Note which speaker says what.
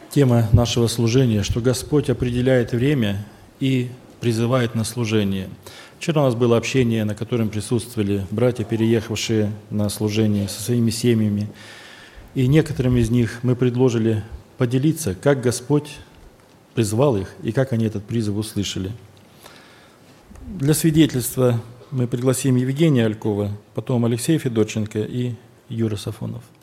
Speaker 1: Тема нашего служения, что Господь определяет время и призывает на служение. Вчера у нас было общение, на котором присутствовали братья, переехавшие на служение со своими семьями. И некоторым из них мы предложили поделиться, как Господь призвал их и как они этот призыв услышали. Для свидетельства мы пригласим Евгения Алькова, потом Алексея Федорченко и Юра Сафонов.